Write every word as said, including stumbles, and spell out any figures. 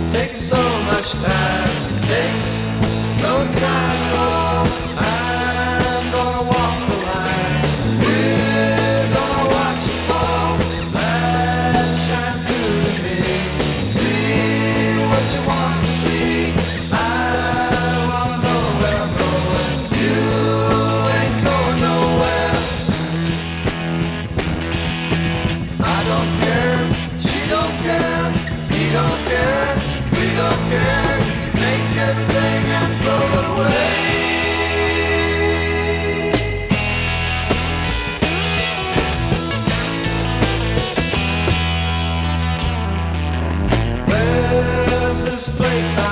takes so much time. It takes no time at all. I'm gonna walk the line. We're gonna watch it fall. Light shine through to me. See what you want to see. I wanna know where I'm going. You ain't going nowhere. I don't care. She don't care. He don't care. We don't care. You can take everything and throw it away. Where's this place